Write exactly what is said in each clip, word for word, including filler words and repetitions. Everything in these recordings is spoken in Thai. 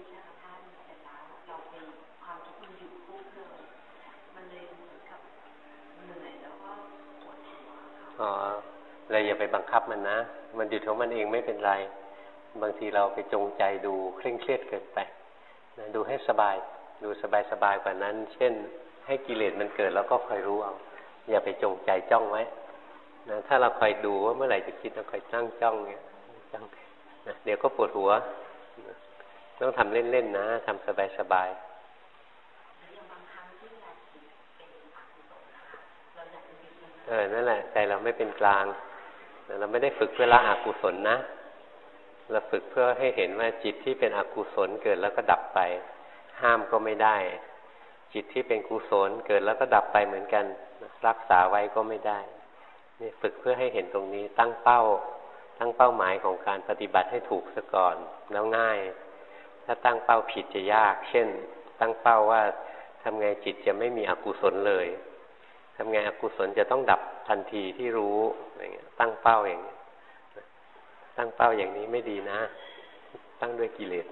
ใช่ไหมท่านเสร็จแล้วเราไปความคิดมันหยุดปุ๊บเลยมันเลยเหมือนกับเหนื่อยแล้วก็ปวดหัวค่ะอ๋อเราอย่าไปบังคับมันนะมันหยุดของมันเองไม่เป็นไรบางทีเราไปจงใจดูเคร่งเครียดเกินไปนะดูให้สบายดูสบายๆกว่านั้นเช่นให้กิเลสมันเกิดแล้วก็คอยรู้เอาอย่าไปจงใจจ้องไว้นะถ้าเราคอยดูว่าเมื่อไหร่จะคิดเราคอยตั้งจ้องเนี่ยจ้องนะเดี๋ยวก็ปวดหัวนะต้องทำเล่นๆนะทำสบายๆเออนั่นแหละใจเราไม่เป็นกลางเราไม่ได้ฝึกเพื่อละอกุศลนะเราฝึกเพื่อให้เห็นว่าจิตที่เป็นอกุศลเกิดแล้วก็ดับไปห้ามก็ไม่ได้จิตที่เป็นกุศลเกิดแล้วก็ดับไปเหมือนกันรักษาไว้ก็ไม่ได้นี่ฝึกเพื่อให้เห็นตรงนี้ตั้งเป้าตั้งเป้าหมายของการปฏิบัติให้ถูกซะก่อนแล้วง่ายถ้าตั้งเป้าผิดจะยากเช่นตั้งเป้าว่าทำไงจิตจะไม่มีอกุศลเลยทำไงอกุศลจะต้องดับทันทีที่รู้อย่างเงี้ยตั้งเป้าอย่างนี้ตั้งเป้าอย่างนี้ไม่ดีนะตั้งด้วยกิเลส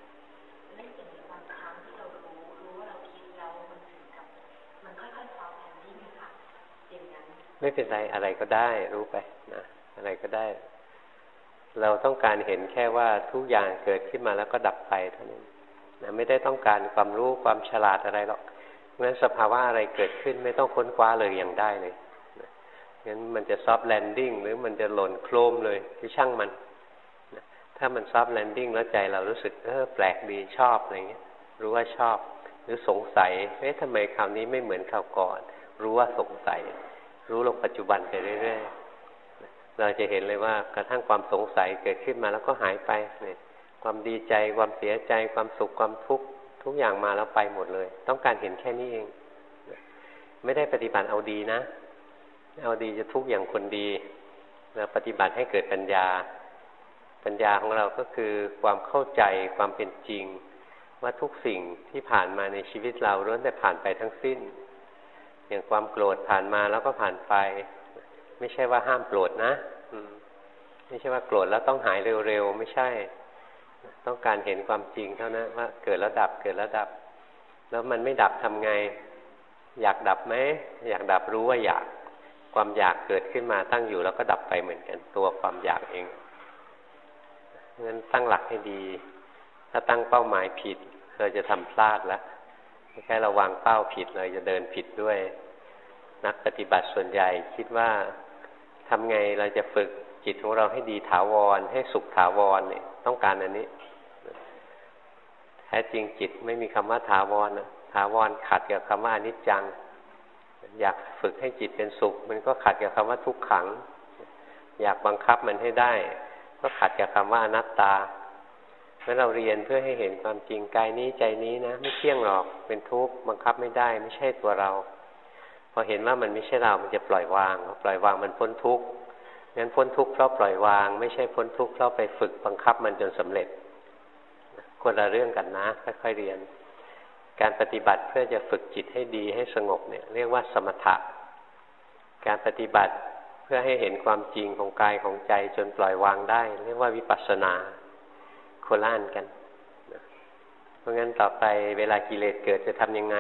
ไม่เป็นไรอะไรก็ได้รู้ไปนะอะไรก็ได้เราต้องการเห็นแค่ว่าทุกอย่างเกิดขึ้นมาแล้วก็ดับไปเท่านั้นนะไม่ได้ต้องการความรู้ความฉลาดอะไรหรอกงั้นสภาวะอะไรเกิดขึ้นไม่ต้องค้นคว้าเลยอย่างได้เลยนะงั้นมันจะซอฟต์แลนดิ้งหรือมันจะหล่นโครมเลยที่ช่างมันนะถ้ามันซอฟต์แลนดิ้งแล้วใจเรารู้สึกเออแปลกดีชอบอะไรเงี้ยรู้ว่าชอบหรือสงสัยเอ๊ะทำไมคราวนี้ไม่เหมือนคราวก่อนรู้ว่าสงสัยรู้ลงปัจจุบันไปเรื่อยๆเราจะเห็นเลยว่ากระทั่งความสงสัยเกิดขึ้นมาแล้วก็หายไปเนี่ยความดีใจความเสียใจความสุขความทุกข์ทุกอย่างมาแล้วไปหมดเลยต้องการเห็นแค่นี้เองไม่ได้ปฏิบัติเอาดีนะเอาดีจะทุกข์อย่างคนดีเราปฏิบัติให้เกิดปัญญาปัญญาของเราก็คือความเข้าใจความเป็นจริงว่าทุกสิ่งที่ผ่านมาในชีวิตเราล้วนแต่ผ่านไปทั้งสิ้นอย่างความโกรธผ่านมาแล้วก็ผ่านไปไม่ใช่ว่าห้ามโกรธนะไม่ใช่ว่าโกรธแล้วต้องหายเร็วๆไม่ใช่ต้องการเห็นความจริงเท่านั้นว่าเกิดแล้วดับเกิดแล้วดับแล้วมันไม่ดับทำไงอยากดับไหมอยากดับรู้ว่าอยากความอยากเกิดขึ้นมาตั้งอยู่แล้วก็ดับไปเหมือนกันตัวความอยากเองงั้นตั้งหลักให้ดีถ้าตั้งเป้าหมายผิดเราจะทำพลาดแล้วแค่เราวางเป้าผิดเราจะเดินผิดด้วยนักปฏิบัติส่วนใหญ่คิดว่าทำไงเราจะฝึกจิตของเราให้ดีถาวรให้สุขถาวรเนี่ยต้องการอันนี้แท้จริงจิตไม่มีคำว่าถาวรนะถาวรขัดกับคำว่าอนิจจังอยากฝึกให้จิตเป็นสุขมันก็ขัดกับคำว่าทุกขังอยากบังคับมันให้ได้ก็ขัดกับคำว่าอนัตตาเมื่อเราเรียนเพื่อให้เห็นความจริงกายนี้ใจนี้นะไม่เที่ยงหรอกเป็นทุกข์บังคับไม่ได้ไม่ใช่ตัวเราพอเห็นว่ามันไม่ใช่เรามันจะปล่อยวางปล่อยวางมันพ้นทุกข์งั้นพ้นทุกข์เพราะปล่อยวางไม่ใช่พ้นทุกข์เพราะไปฝึกบังคับมันจนสำเร็จคนละเรื่องกันนะค่อยๆเรียนการปฏิบัติเพื่อจะฝึกจิตให้ดีให้สงบเนี่ยเรียกว่าสมถะการปฏิบัติเพื่อให้เห็นความจริงของกายของใจจนปล่อยวางได้เรียกว่าวิปัสสนาโคล่านกันเพราะงั้นต่อไปเวลากิเลสเกิดจะทำยังไง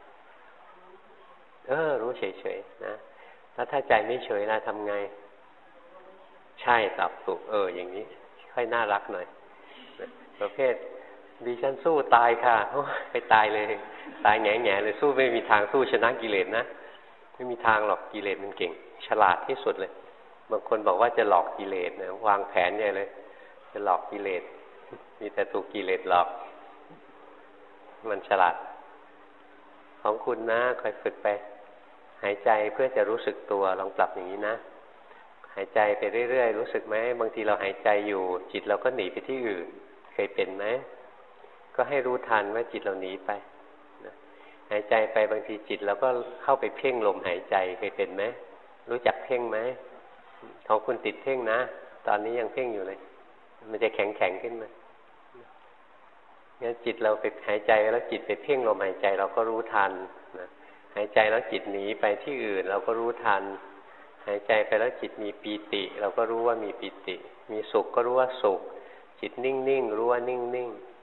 เออรู้เฉยๆนะแล้วถ้าใจไม่เฉยล่ะทำไงใช่ตอบถูกเอออย่างนี้ค่อยน่ารักหน่อยประเภทดิฉันสู้ตายค่ะไปตายเลยตายแง่ๆเลยสู้ไม่มีทางสู้ชนะกิเลสนะไม่มีทางหรอกกิเลสมันเก่งฉลาดที่สุดเลยบางคนบอกว่าจะหลอกกิเลสนะวางแผนใหญ่เลยจะหลอกกิเลสมีแต่ถูกกิเลสหลอกมันฉลาดของคุณนะคอยฝึกไปหายใจเพื่อจะรู้สึกตัวลองปรับอย่างนี้นะหายใจไปเรื่อยๆรู้สึกไหมบางทีเราหายใจอยู่จิตเราก็หนีไปที่อื่นเคยเป็นไหมก็ให้รู้ทันว่าจิตเราหนีไปนะหายใจไปบางทีจิตเราก็เข้าไปเพ่งลมหายใจเคยเป็นไหมรู้จักเพ่งไหมของคุณติดเพ่งนะตอนนี้ยังเพ่งอยู่เลยมันจะแข็งแข็งขึ้นมางั้นจิตเราไปหายใจแล้วจิตไปเพ่งลมหายใจเราก็รู้ทันนะหายใจแล้วจิตหนีไปที่อื่นเราก็รู้ทันหายใจไปแล้วจิตมีปีติเราก็รู้ว่ามีปีติมีสุขก็รู้ว่าสุขจิตนิ่งๆรู้ว่านิ่งๆ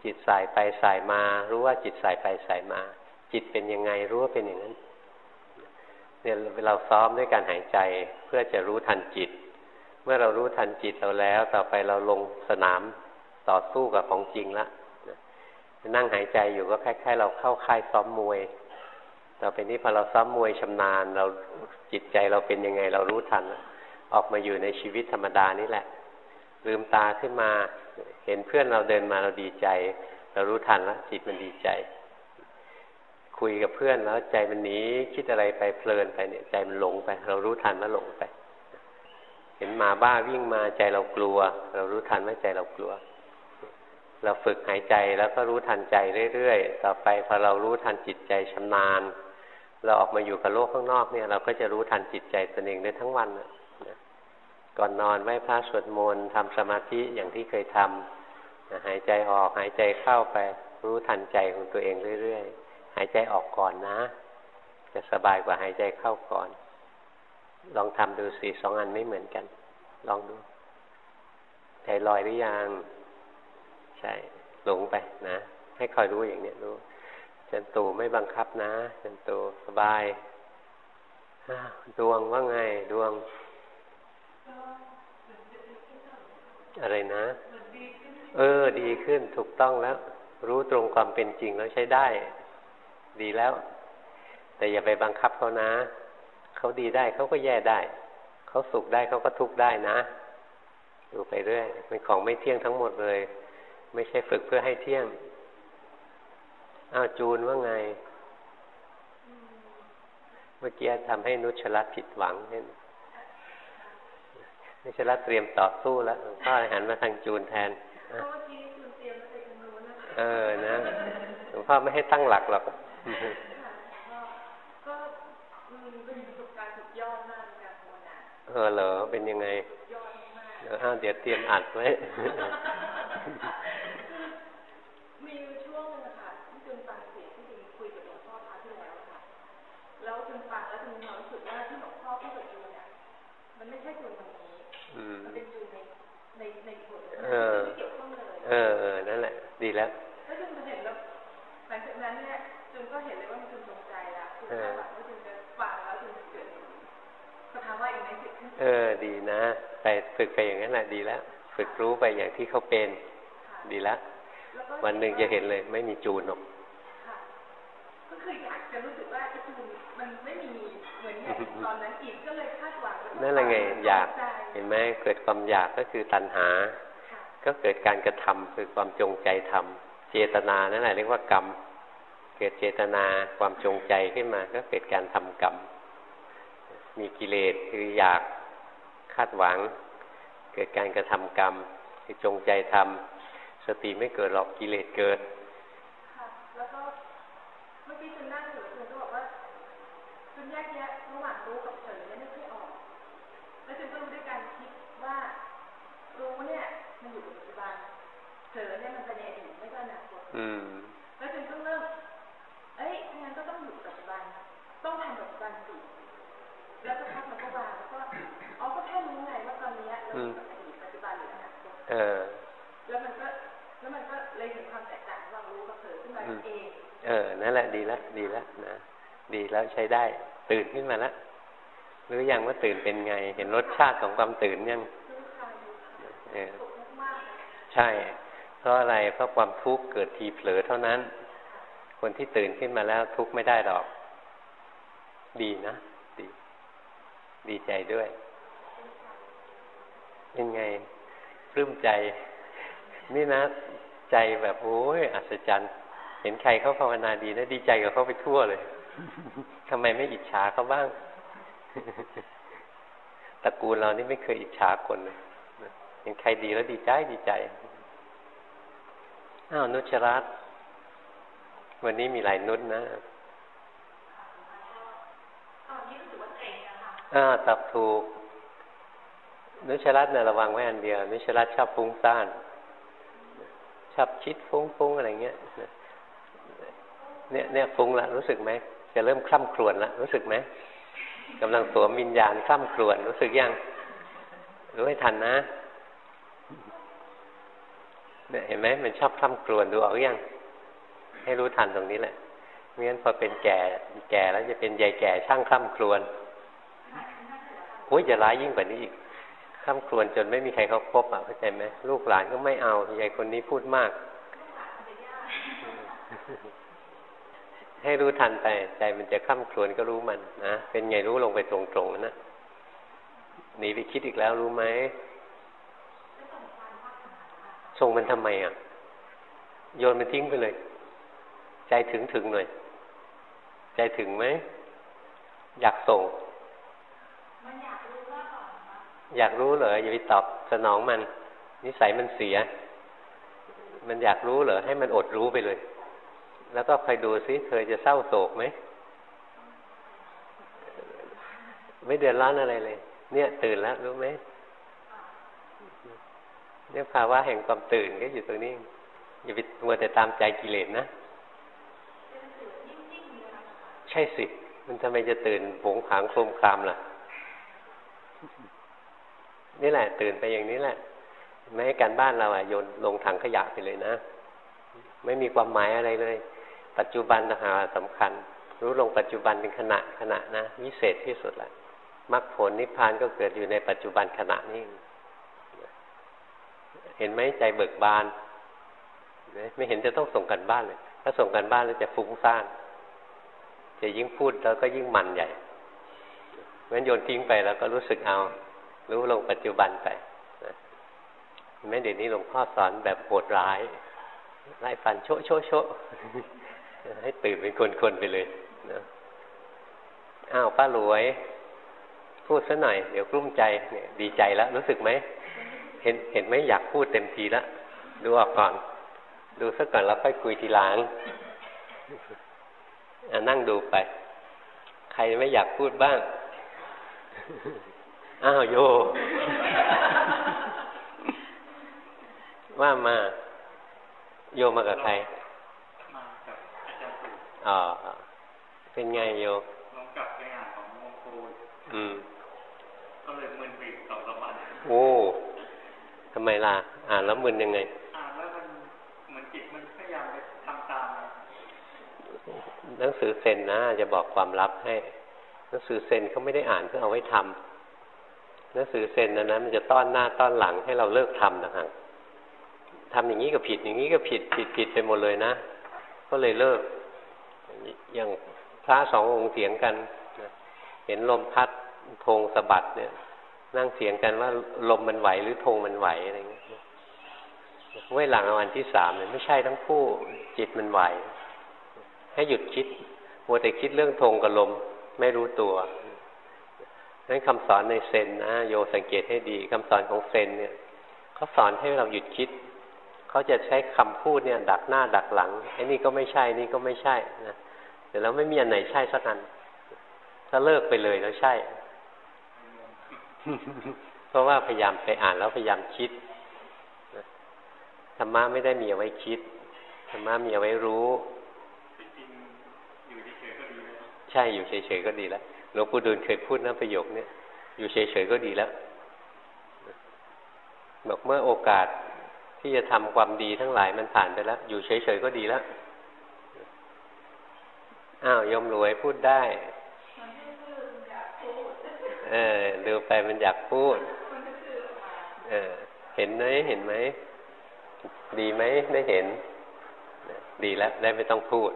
จิตสายไปสายมา รู้ว่าจิตสายไปสายมา จิตเป็นยังไงรู้ว่าเป็นอย่างนั้นเนี่ยเราซ้อมด้วยการหายใจเพื่อจะรู้ทันจิตเมื่อเรารู้ทันจิตเราแล้วต่อไปเราลงสนามต่อสู้กับของจริงละนั่งหายใจอยู่ก็คล้ายๆเราเข้าค่ายซ้อมมวยต่อไปนี้พอเราซ้อมมวยชำนาญเราจิตใจเราเป็นยังไงเรารู้ทันออกมาอยู่ในชีวิตธรรมดานี่แหละลืมตาขึ้นมาเห็นเพื่อนเราเดินมาเราดีใจเรารู้ทันแล้วจิตมันดีใจคุยกับเพื่อนแล้วใจมันหนีคิดอะไรไปเพลินไปเนี่ยใจมันหลงไปเรารู้ทันว่าหลงไปเห็นหมาบ้าวิ่งมาใจเรากลัวเรารู้ทันว่าใจเรากลัวเราฝึกหายใจแล้วก็รู้ทันใจเรื่อยๆต่อไปพอเรารู้ทันจิตใจชำนาญเราออกมาอยู่กับโลกข้างนอกเนี่ยเราก็จะรู้ทันจิตใจตนเองได้ทั้งวันนะก่อนนอนไหว้พระสวดมนต์ทำสมาธิอย่างที่เคยทำหายใจออกหายใจเข้าไปรู้ทันใจของตัวเองเรื่อยๆหายใจออกก่อนนะจะสบายกว่าหายใจเข้าก่อนลองทำดูสิสองอันไม่เหมือนกันลองดูใจลอยหรือยังใช่หลงไปนะให้คอยรู้อย่างนี้รู้จันตูไม่บังคับนะจันตูสบายดวงว่าไงดวงอะไรนะเออดีขึ้นถูกต้องแล้วรู้ตรงความเป็นจริงแล้วใช้ได้ดีแล้วแต่อย่าไปบังคับเขานะเขาดีได้เขาก็แย่ได้เขาสุขได้เขาก็ทุกข์ได้นะดูไปเรื่อยเป็นของไม่เที่ยงทั้งหมดเลยไม่ใช่ฝึกเพื่อให้เที่ยงอ้าวจูนว่าไงเมื่อกี้ทำให้นุชรัตน์ผิดหวังเห็นนุชรัตน์เตรียมต่อสู้แล้วหลวงพ่อหันมาทางจูนแทนเออนะหลวงพ่อไม่ให้ตั้งหลักหรอกเออเหรอเป็นยังไงเดี๋ยวอ้าวเดี๋ยวเตรียมอัดไว้มีช่วงนึงค่ะที่จุนฟังเสียงที่จุนคุยกับหลวงพ่อคราวที่แล้วค่ะแล้วจุนฟังแล้วจุนมีความรู้สึกว่าที่หลวงพ่อพูดกับจุนเนี่ยมันไม่ใช่จุนวันนี้มันเป็นจุนในในในบทที่เกี่ยวข้องเลยเออเออนั่นแหละดีแล้วแล้วจุนเห็นแล้วหลังจากนั้นเนี่ยจุนก็เห็นเลยว่ามันจุนตรงใจละจุนคาดหวังว่าจุนจะฟังแล้วจุนจะเกิดสภาวะอย่างนั้นเกิดขึ้นเออดีนะไปฝึกไปอย่างนั้นแหละดีแล้วฝึกรู้ไปอย่างที่เขาเป็นดีแล้ววันหนึ่งจะเห็นเลยไม่มีจูนหรอกก็คืออยากจะรู้สึกว่าไอ้จูนมันไม่มีเหมือนอย่างตอนนั้นอีกก็เลยคาดหวังนั่นแหละไงอยากเห็นไหมเกิดความอยากก็คือตัณหาก็เกิดการกระทำคือความจงใจทำเจตนานั่นแหละเรียกว่ากรรมเกิดเจตนาความจงใจขึ้นมาก็เกิดการทำกรรมมีกิเลสคืออยากคาดหวังเกิดการกระทำกรรมคือจงใจทำสติไม่เกิดหรอกกิเลสเกิดค่ะแล้วก็เมื่อกี้คุณนั่งอยู่คุณก็บอกว่าคุณแยกแยะระหว่างรู้กับเฉยเนี่ยไม่ค่อยออกแล้วคุณก็รู้ด้วยการคิดว่ารู้เนี่ยมันอยู่กับปัจจุบันเฉยเนี่ยมันเป็นอดีตไม่ใช่อนาคตอืมแล้วคุณก็เริ่มเอ้ยงั้นก็ต้องอยู่กับปัจจุบันต้องทำปัจจุบันสิแล้วก็พักมันก็วางแล้วก็อ๋อก็แค่รู้ไงว่าตอนนี้เราอยู่กับอดีตปัจจุบันหรืออนาคตเออแล้วมันก็แล้วมันก็เลยเห็นความแตกต่างระหว่างรู้กับเผลอขึ้นมาเองเออนั่นแหละดีแล้วดีแล้วนะดีแล้วใช้ได้ตื่นขึ้นมาแล้วรู้ยังว่าตื่นเป็นไงเห็นรสชาติของความตื่นยังเออใช่เพราะอะไรเพราะความทุกข์เกิดทีเผลอเท่านั้นคนที่ตื่นขึ้นมาแล้วทุกข์ไม่ได้หรอกดีนะดีดีใจด้วยเป็นไงปลื้มใจนี่นะใจแบบโอ้ยอัศจรรย์เห็นใครเขาภาวนาดีนะดีใจกับเขาไปทั่วเลยทำไมไม่อิจฉาเขาบ้างตระกูลเรานี่ไม่เคยอิจฉาคนเลยเห็นใครดีแล้วดีใจดีใจอ้าวนุชรัตน์วันนี้มีหลายนุชนะอ่าตอบถูกนุชรัตน์เนี่ยระวังไว้อันเดียวนุชรัตน์ชอบฟุ้งซ่านชอบคิดฟุ้งฟุ้งอะไรเงี้ยเนี่ยเนี่ยฟุ้งละรู้สึกไหมจะเริ่มคล่ำครวญละรู้สึกไหมกำลังสวมวิญญาณคล่ำครวญรู้สึกยังรู้ให้ทันนะเนี่ยเห็นไหมมันชอบคล่ำครวญดูออกยังให้รู้ทันตรงนี้แหละไม่งั้นพอเป็นแก่แก่แล้วจะเป็นยายแก่ช่างคล่ำครวญโอ้ยจะร้ายยิ่งกว่านี้อีกคล่ำครวญจนไม่มีใครเขาคบอ่ะเข้าใจไหมลูกหลานก็ไม่เอายายคนนี้พูดมากให้รู้ทันไปใจมันจะคล่ำครวญก็รู้มันนะเป็นไงรู้ลงไปตรงๆนะหนีไปคิดอีกแล้วรู้ไหมส่งมันทำไมอ่ะโยนมันทิ้งไปเลยใจถึงถึงหน่อยใจถึงไหมอยากส่งอยากรู้เหรออย่าไปตอบสนองมันนิสัยมันเสียมันอยากรู้เหรอให้มันอดรู้ไปเลยแล้วก็คอยดูซิเธอจะเศร้าโศกไหมไม่เดือดร้อนอะไรเลยเนี่ยตื่นแล้วรู้ไหมเนี่ยภาวะแห่งความตื่นก็อยู่ตรงนี้อย่าไปมัวแต่ตามใจกิเลสนะใช่สิมันทำไมจะตื่นผงผางโครมครามล่ะนี่แหละตื่นไปอย่างนี้แหละไม่ให้การบ้านเราอะโยนลงถังขยะไปเลยนะไม่มีความหมายอะไรเลยปัจจุบันต่างหากสำคัญรู้ลงปัจจุบันเป็นขณะขณะนะวิเศษที่สุดแหละมรรคผลนิพพานก็เกิดอยู่ในปัจจุบันขณะนี้เห็นไหมใจเบิกบานไม่เห็นจะต้องส่งกันบ้านเลยถ้าส่งกันบ้านแล้วจะฟุ้งซ่านจะยิ่งพูดแล้วก็ยิ่งมันใหญ่งั้นโยนทิ้งไปแล้วก็รู้สึกเอารู้ลงปัจจุบันไปเห็นไหมเดี๋ยวนี้หลวงพ่อสอนแบบโหดร้ายไล่ฟันโชะโชะโชะให้ตื่นเป็นคนๆไปเลยนะอ้าวป้าหลวยพูดซะหน่อยเดี๋ยวกลุ้มใจเนี่ยดีใจแล้วรู้สึกไหมเห็นเห็นไหมอยากพูดเต็มทีแล้วดูออกก่อนดูซะก่อนแล้วค่อยคุยทีหลังอ่ะนั่งดูไปใครไม่อยากพูดบ้างอ้าวโยว่ามาโยมากับใครมากับอาจารย์ปู่อ๋อเป็นไงโยลองกลับไปอ่านของมงคลอืมก็เลยมึนไปสองสามวันโอ้ทำไมล่ะอ่านแล้วมึนยังไงอ่านแล้วมันเหมือนจิตมันพยายามไปทำตามหนังสือเซนนะจะบอกความลับให้หนังสือเซนเขาไม่ได้อ่านเพื่อเอาไว้ทำหนังสือเซนนะนะมันจะต้อนหน้าต้อนหลังให้เราเลิกทำนะฮะทำอย่างนี้ก็ผิดอย่างนี้ก็ผิดผิดผิดไปหมดเลยนะก็เลยเลิกอย่างพระสององค์เถียงกันเห็นลมพัดธงสะบัดเนี่ยนั่งเถียงกันว่าลมมันไหวหรือธงมันไหวอะไรเงี้ยไว้หลังวันที่สามเนี่ยไม่ใช่ทั้งคู่จิตมันไหวให้หยุดคิดมัวแต่คิดเรื่องธงกับลมไม่รู้ตัวนั้นคำสอนในเซนนะโยสังเกตให้ดีคำสอนของเซนเนี่ยเขาสอนให้เราหยุดคิดเขาจะใช้คำพูดเนี่ยดักหน้าดักหลังไอ้นี่ก็ไม่ใช่นี่ก็ไม่ใช่นะแต่แล้วไม่มีอันไหนใช่สักอันถ้าเลิกไปเลยแล้วใช่ เพราะว่าพยายามไปอ่านแล้วพยายามคิดธรรมะไม่ได้มีเอาไว้คิดธรรมะมีเอาไว้รู้ใช่อยู่เฉยๆก็ดีแล้วหลวงปู่ดูลเคยพูดนะประโยคนี้อยู่เฉยๆก็ดีแล้วบอกเมื่อโอกาสที่จะทำความดีทั้งหลายมันผ่านไปแล้วอยู่เฉยๆก็ดีแล้วอ้าวยมรวยพูดได้เออดูไปมันอยากพูดเออเห็นไหมเห็นไหมดีไหมได้เห็นดีแล้วได้ไม่ต้องพูด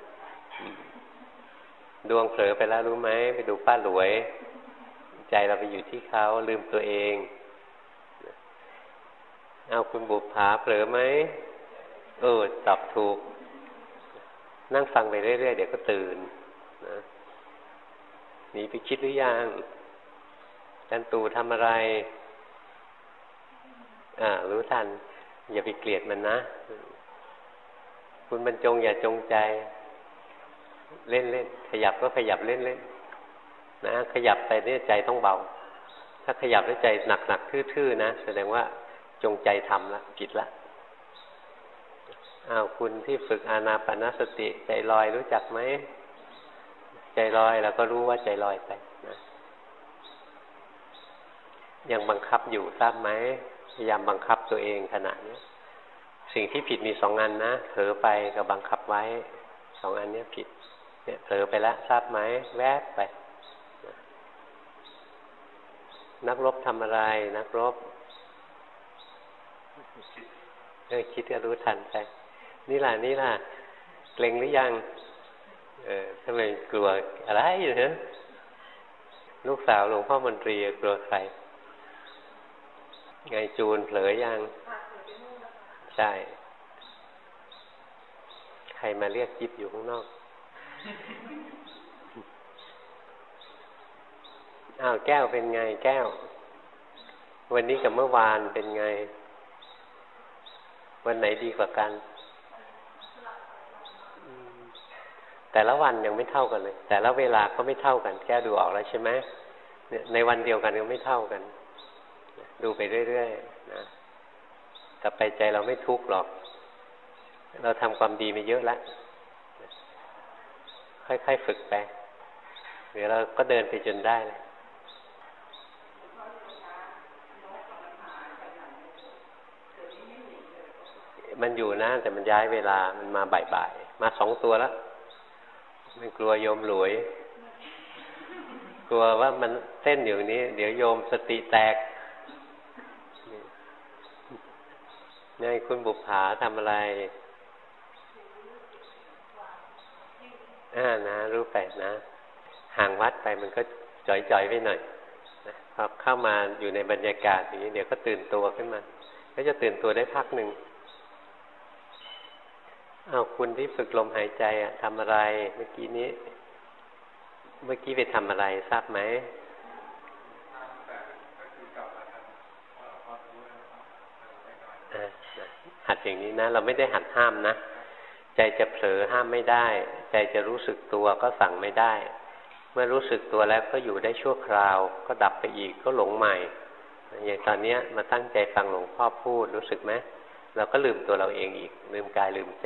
ดวงเผลอไปแล้วรู้ไหมไปดูป้าหลวยใจเราไปอยู่ที่เขาลืมตัวเองเอาคุณบุปผาเผลอไหมเออตอบถูกนั่งฟังไปเรื่อยๆเดี๋ยวก็ตื่นนะหนีไปคิดหรือยังจันตูทำอะไรอ่ารู้ทันอย่าไปเกลียดมันนะคุณบรรจงอย่าจงใจเล่นเล่นขยับก็ขยับเล่นเล่นนะขยับไปเนี่ยใจต้องเบาถ้าขยับแล้วใจหนักหนักทื่อๆนะแสดงว่าจงใจทำละผิดละอ้าวคุณที่ฝึกอานาปานสติใจลอยรู้จักไหมใจลอยแล้วก็รู้ว่าใจลอยไปนะยังบังคับอยู่ทราบไหมพยายามบังคับตัวเองขณะนี้สิ่งที่ผิดมีสองอันนะเผลอไปกับบังคับไว้สองอันนี้ผิดเนี่ยเผลอไปแล้วทราบไหมแวบไปนักรบทำอะไรนักรบเออคิดก็รู้ทันไปนี่ล่ะนี่ล่ะเกรงหรือยังเออทำไมกลัวอะไรอยู่เนี่ยลูกสาวหลวงพ่อมนตรีกลัวใครไงจูนเผลอยังใช่ใครมาเรียกจิ๊บอยู่ข้างนอกอ้าวแก้วเป็นไงแก้ววันนี้กับเมื่อวานเป็นไงวันไหนดีกว่ากันแต่ละวันยังไม่เท่ากันเลยแต่ละเวลาก็ไม่เท่ากันแก้ดูออกแล้วใช่ไหมเนี่ยในวันเดียวกันก็ไม่เท่ากันดูไปเรื่อยๆนะต่อไปใจเราไม่ทุกข์หรอกเราทำความดีมาเยอะแล้วค่อยๆฝึกไปเดี๋ยวเราก็เดินไปจนได้เลยมันอยู่นะแต่มันย้ายเวลามันมาบ่ายๆมาสองตัวแล้วมันกลัวโยมหลวยกลัวว่ามันเต้นอยู่นี้เดี๋ยวโยมสติแตกนี่คุณบุปผาทำอะไรอ่านะรู้ไปนะห่างวัดไปมันก็จ่อยๆไปหน่อยนะพอเข้ามาอยู่ในบรรยากาศอย่างนี้เดี๋ยวก็ตื่นตัวขึ้นมาก็จะตื่นตัวได้พักหนึ่งอ้าวคุณที่ฝึกลมหายใจอ่ะทำอะไรเมื่อกี้นี้เมื่อกี้ไปทำอะไรทราบไหมหัดอย่างนี้นะเราไม่ได้หัดห้ามนะใจจะเผลอห้ามไม่ได้ใจจะรู้สึกตัวก็สั่งไม่ได้เมื่อรู้สึกตัวแล้วก็อยู่ได้ชั่วคราวก็ดับไปอีกก็หลงใหม่อย่างตอนนี้มาตั้งใจฟังหลวงพ่อพูดรู้สึกไหมเราก็ลืมตัวเราเองอีกลืมกายลืมใจ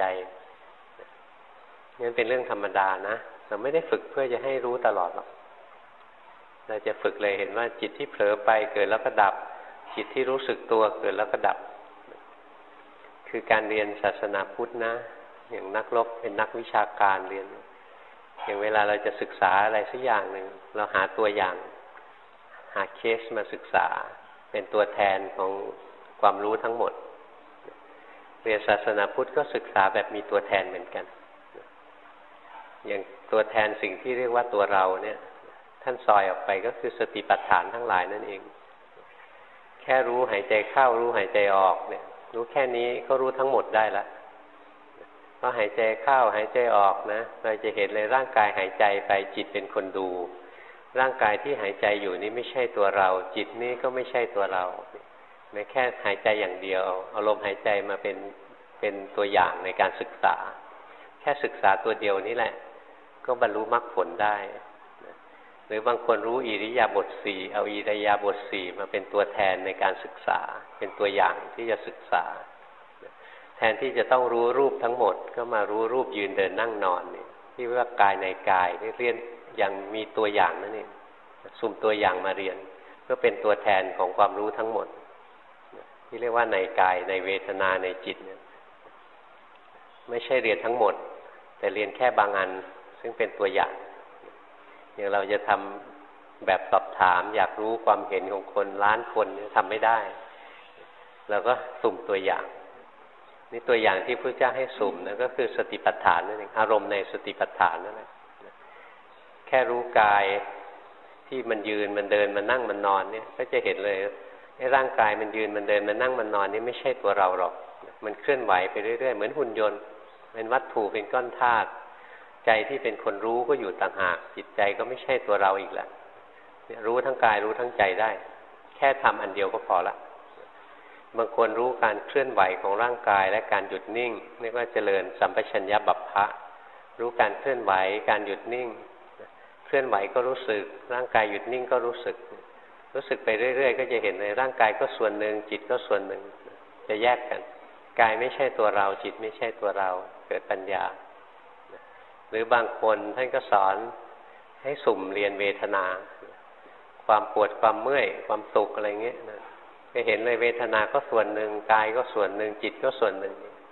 นี่เป็นเรื่องธรรมดานะเราไม่ได้ฝึกเพื่อจะให้รู้ตลอดหรอกเราจะฝึกเลยเห็นว่าจิตที่เผลอไปเกิดแล้วก็ดับจิตที่รู้สึกตัวเกิดแล้วก็ดับคือการเรียนศาสนาพุทธนะอย่างนักรบเป็นนักวิชาการเรียนอย่างเวลาเราจะศึกษาอะไรสักอย่างหนึ่งเราหาตัวอย่างหาเคสมาศึกษาเป็นตัวแทนของความรู้ทั้งหมดเรียนศาสนาพุทธก็ศึกษาแบบมีตัวแทนเหมือนกันอย่างตัวแทนสิ่งที่เรียกว่าตัวเราเนี่ยท่านซอยออกไปก็คือสติปัฏฐานทั้งหลายนั่นเองแค่รู้หายใจเข้ารู้หายใจออกเนี่ยรู้แค่นี้ก็รู้ทั้งหมดได้ละพอหายใจเข้าหายใจออกนะเราจะเห็นเลยร่างกายหายใจไปจิตเป็นคนดูร่างกายที่หายใจอยู่นี่ไม่ใช่ตัวเราจิตนี่ก็ไม่ใช่ตัวเราแม้แค่หายใจอย่างเดียวเอาลมหายใจมาเป็นเป็นตัวอย่างในการศึกษาแค่ศึกษาตัวเดียวนี่แหละก็บรรลุมรรคผลได้หรือบางคนรู้อิริยาบถสี่เอาอิริยาบถสี่มาเป็นตัวแทนในการศึกษาเป็นตัวอย่างที่จะศึกษาแทนที่จะต้องรู้รูปทั้งหมดก็มารู้รูปยืนเดินนั่งนอนนี่ที่ว่ากายในกายที่เรียนยังมีตัวอย่างนั่นเองสุ่มตัวอย่างมาเรียนเพื่อเป็นตัวแทนของความรู้ทั้งหมดที่เรียกว่าในกายในเวทนาในจิตเนี่ยไม่ใช่เรียนทั้งหมดแต่เรียนแค่บางอันซึ่งเป็นตัวอย่างอย่างเราจะทำแบบสอบถามอยากรู้ความเห็นของคนล้านคนทำไม่ได้เราก็สุ่มตัวอย่างนี่ตัวอย่างที่พระเจ้าให้สุ่มนะก็คือสติปัฏฐานนั่นเองอารมณ์ในสติปัฏฐานนั่นแหละแค่รู้กายที่มันยืนมันเดินมันนั่งมันนอนเนี่ยก็จะเห็นเลยไอ้ร่างกายมันยืนมันเดินมันนั่งมันนอนนี่ไม่ใช่ตัวเราหรอกมันเคลื่อนไหวไปเรื่อยๆเหมือนหุ่นยนต์เป็นวัตถุเป็นก้อนธาตุใจที่เป็นคนรู้ก็อยู่ต่างหากจิตใจก็ไม่ใช่ตัวเราอีกแล้วรู้ทั้งกายรู้ทั้งใจได้แค่ทำอันเดียวก็พอละบางคนรู้การเคลื่อนไหวของร่างกายและการหยุดนิ่งเรียกว่าเจริญสัมปชัญญะบัพพะรู้การเคลื่อนไหวการหยุดนิ่งเคลื่อนไหวก็รู้สึกร่างกายหยุดนิ่งก็รู้สึกรู้สึกไปเรื่อยๆก็จะเห็นในร่างกายก็ส่วนหนึ่งจิตก็ส่วนหนึ่งจะแยกกันกายไม่ใช่ตัวเราจิตไม่ใช่ตัวเราเกิดปัญญาหรือบางคนท่านก็สอนให้สุ่มเรียนเวทนาความปวดความเมื่อยความสุขอะไรเงี้ยนะก็เห็นเลยเวทนาก็ส่วนหนึ่งกายก็ส่วนหนึ่งจิตก็ส่วนหนึ่ง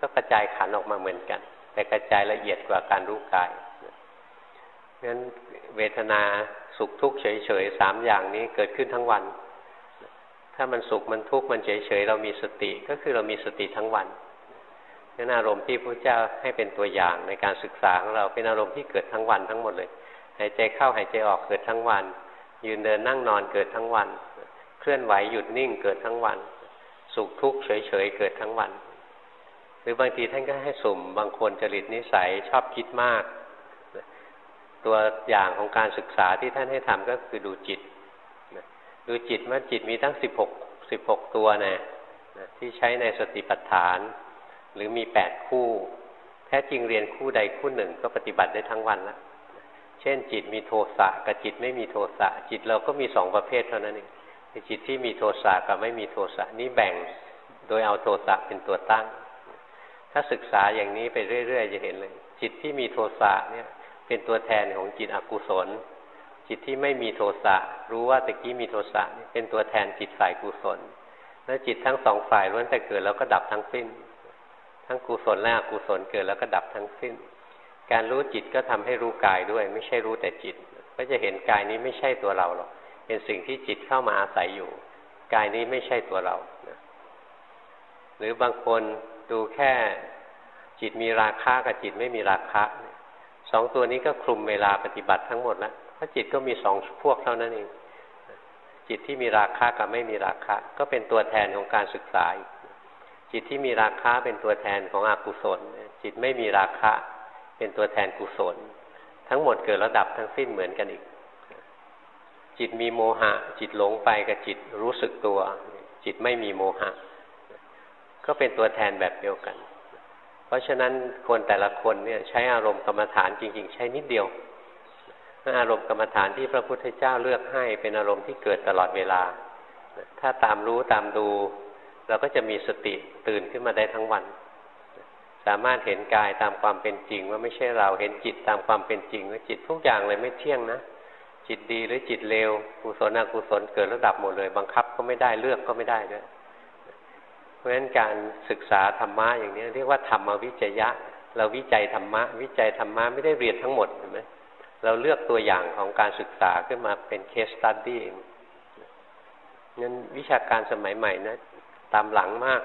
ก็กระจายขันออกมาเหมือนกันแต่กระจายละเอียดกว่าการรู้กายงั้นเวทนาสุขทุกข์เฉยๆสามอย่างนี้เกิดขึ้นทั้งวันถ้ามันสุขมันทุกข์มันเฉยๆเรามีสติก็คือเรามีสติทั้งวันนั่นอารมณ์ที่พระเจ้าให้เป็นตัวอย่างในการศึกษาของเราเป็นอารมณ์ที่เกิดทั้งวันทั้งหมดเลยหายใจเข้าหายใจออกเกิดทั้งวันยืนเดินนั่งนอนเกิดทั้งวันเคลื่อนไหวหยุดนิ่งเกิดทั้งวันสุขทุกข์เฉยๆเกิดทั้งวันหรือบางทีท่านก็ให้สุ่มบางคนจริตนิสัยชอบคิดมากตัวอย่างของการศึกษาที่ท่านให้ทำก็คือดูจิตดูจิตว่าจิตมีตั้งสิบหก สิบหกตัวนะที่ใช้ในสติปัฏฐานหรือมีแปดคู่แท้จริงเรียนคู่ใดคู่หนึ่งก็ปฏิบัติได้ทั้งวันแล้วเช่นจิตมีโทสะกับจิตไม่มีโทสะจิตเราก็มีสองประเภทเท่านั้นเองจิตที่มีโทสะกับไม่มีโทสะนี่แบ่งโดยเอาโทสะเป็นตัวตั้งถ้าศึกษาอย่างนี้ไปเรื่อยๆจะเห็นเลยจิตที่มีโทสะเนี่ยเป็นตัวแทนของจิตอกุศลจิตที่ไม่มีโทสะรู้ว่าตะกี้มีโทสะเป็นตัวแทนจิตฝ่ายกุศลและจิตทั้งสองฝ่ายล้วนแต่เกิดแล้วก็ดับทั้งสิ้นทั้งกุศลและอกุศลเกิดแล้วก็ดับทั้งสิ้นการรู้จิตก็ทำให้รู้กายด้วยไม่ใช่รู้แต่จิตก็จะเห็นกายนี้ไม่ใช่ตัวเราหรอกเป็นสิ่งที่จิตเข้ามาอาศัยอยู่กายนี้ไม่ใช่ตัวเราหรือบางคนดูแค่จิตมีราคะกับจิตไม่มีราคะสองตัวนี้ก็คลุมเวลาปฏิบัติทั้งหมดแล้วเพราะจิตก็มีสองพวกเท่านั้นเองจิตที่มีราคะกับไม่มีราคะก็เป็นตัวแทนของการศึกษาจิตที่มีราคะเป็นตัวแทนของอกุศลจิตไม่มีราคะเป็นตัวแทนกุศลทั้งหมดเกิดระดับทั้งสิ้นเหมือนกันอีกจิตมีโมหะจิตหลงไปกับจิตรู้สึกตัวจิตไม่มีโมหะก็เป็นตัวแทนแบบเดียวกันเพราะฉะนั้นคนแต่ละคนเนี่ยใช้อารมณ์กรรมฐานจริงๆใช้นิดเดียวอารมณ์กรรมฐานที่พระพุทธเจ้าเลือกให้เป็นอารมณ์ที่เกิดตลอดเวลาถ้าตามรู้ตามดูเราก็จะมีสติตื่นขึ้นมาได้ทั้งวันสามารถเห็นกายตามความเป็นจริงว่าไม่ใช่เราเห็นจิตตามความเป็นจริงว่าจิตทุกอย่างเลยไม่เที่ยงนะจิตดีหรือจิตเลวกุศลอกุศลเกิดระดับหมดเลยบังคับก็ไม่ได้เลือกก็ไม่ได้ด้วยเพราะฉะนั้นการศึกษาธรรมะอย่างนี้เรียกว่าธรรมวิจยะเราวิจัยธรรมะวิจัยธรรมะไม่ได้เรียนทั้งหมดเห็นไหมเราเลือกตัวอย่างของการศึกษาขึ้นมาเป็น case study เองงั้นวิชาการสมัยใหม่นะตามหลังมาก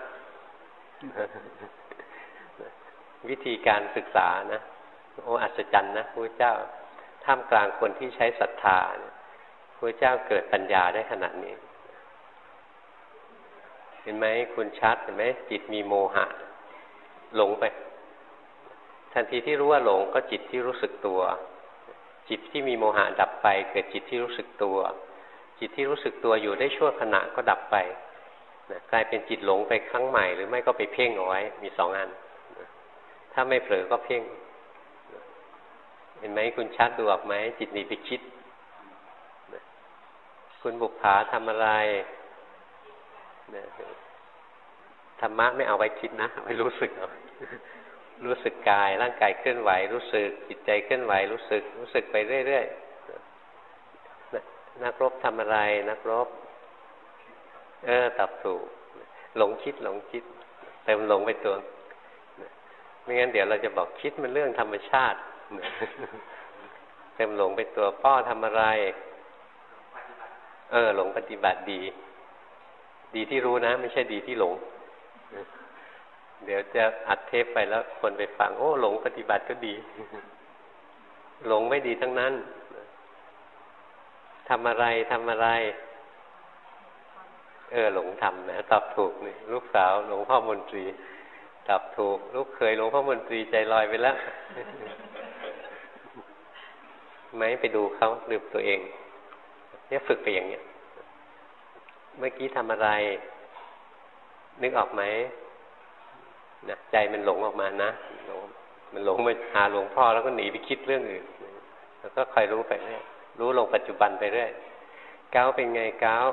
วิธีการศึกษานะโอ้อัศจรรย์นะพระเจ้าท่ามกลางคนที่ใช้ศรัทธาเนี่ยพระเจ้าเกิดปัญญาได้ขนาดนี้เห็นไหมคุณชัดเห็นไหมจิตมีโมหะหลงไปทันทีที่รู้ว่าหลงก็จิตที่รู้สึกตัวจิตที่มีโมหะดับไปเกิดจิตที่รู้สึกตัวจิตที่รู้สึกตัวอยู่ได้ชั่วขณะก็ดับไปนะกลายเป็นจิตหลงไปครั้งใหม่หรือไม่ก็ไปเพ่งเอาไว้มีสองอันนะถ้าไม่เผลอก็เพ่งนะเห็นไหมคุณชัดดูออกไหมจิตหนีไปคิดนะคุณบุปผาทำอะไรนะธรรมะไม่เอาไว้คิดนะไว้รู้สึกเอารู้สึกกายร่างกายเคลื่อนไหวรู้สึกจิตใจเคลื่อนไหวรู้สึกรู้สึกไปเรื่อยๆนักรบทำอะไรนักรบเออตอบถูกหลงคิดหลงคิดเติมหลงไปตัวไม่งั้นเดี๋ยวเราจะบอกคิดมันเรื่องธรรมชาติเติมหลงไปตัวพ่อทำอะไรเออหลงปฏิบัติดีดีที่รู้นะไม่ใช่ดีที่หลงเดี๋ยวจะอัดเทปไปแล้วคนไปฟังโอ้หลงปฏิบัติก็ดีหลงไม่ดีทั้งนั้นทำอะไรทำอะไรเออหลงทำนะตอบถูกนี่ลูกสาวหลวงพ่อมนตรีตอบถูกลูกเคยหลวงพ่อมนตรีใจลอยไปแล้วไหมไปดูเขาลืมตัวเองเนี่ยฝึกไปอย่างเนี้ยเมื่อกี้ทำอะไรนึกออกไหมนะใจมันหลงออกมานะมันหลงมาหาหลวงพ่อแล้วก็หนีไปคิดเรื่องอื่นแล้วก็คอยรู้ไปเรื่อยรู้ลงปัจจุบันไปเรื่อยก้าวเป็นไงก้าว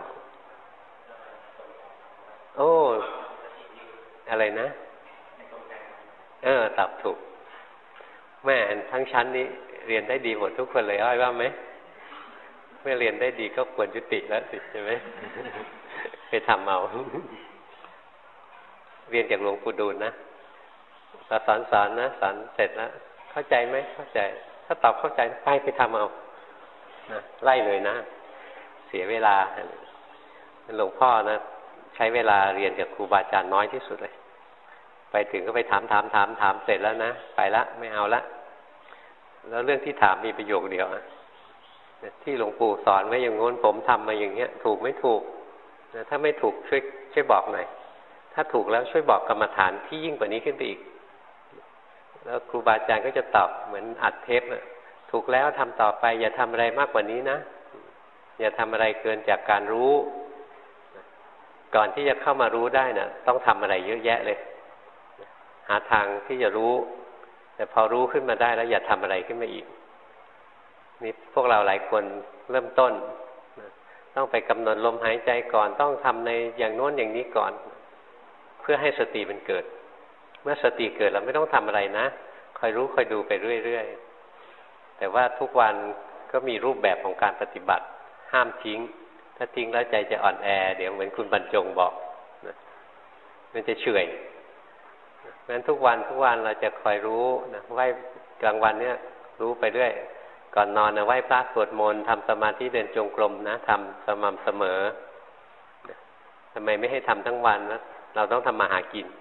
โอ้อะไรนะเออตอบถูกแม่ทั้งชั้นนี้เรียนได้ดีหมดทุกคนเลยอ้อยว่าไหมเมื่อเรียนได้ดีก็ควรยุติแล้วสิใช่ไหมไปทำเอาเรียนจากหลวงปู่ดูลนะเราสอนสอนนะสอนเสร็จแล้วเข้าใจไหมเข้าใจถ้าตอบเข้าใจไปไปทำเอานะไล่เลยนะเสียเวลาหลวงพ่อนะใช้เวลาเรียนกับครูบาอาจารย์น้อยที่สุดเลยไปถึงก็ไปถามถามถามถามเสร็จแล้วนะไปละไม่เอาละแล้วเรื่องที่ถามมีประโยคเดียวที่หลวงปู่สอนไว้อย่างโน้นผมทำมาอย่างเงี้ยถูกไม่ถูกนะถ้าไม่ถูกช่วยช่วยบอกหน่อยถ้าถูกแล้วช่วยบอกกรรมฐานที่ยิ่งกว่านี้ขึ้นไปอีกแล้วครูบาอาจารย์ก็จะตอบเหมือนอัดเทปนะถูกแล้วทำต่อไปอย่าทำอะไรมากกว่านี้นะอย่าทำอะไรเกินจากการรู้ก่อนที่จะเข้ามารู้ได้นะต้องทำอะไรเยอะแยะเลยหาทางที่จะรู้แต่พอรู้ขึ้นมาได้แล้วอย่าทำอะไรขึ้นมาอีกนี่พวกเราหลายคนเริ่มต้นต้องไปกำหนดลมหายใจก่อนต้องทำในอย่างโน้นอย่างนี้ก่อนเพื่อให้สติมันเกิดเมื่อสติเกิดเราไม่ต้องทำอะไรนะคอยรู้คอยดูไปเรื่อยๆแต่ว่าทุกวันก็มีรูปแบบของการปฏิบัติห้ามทิ้งถ้าทิ้งแล้วใจจะอ่อนแอเดี๋ยวเหมือนคุณบรรจงบอกมันจะเฉื่อยงั้นทุกวันทุกวันเราจะคอยรู้นะไหว้กลางวันเนี่ยรู้ไปเรื่อยก่อนนอนนะไหว้พระสวดมนต์ทำสมาธิเดินจงกรมนะทำสม่ำเสมอทำไมไม่ให้ทำทั้งวันนะเราต้องทำมาหากิน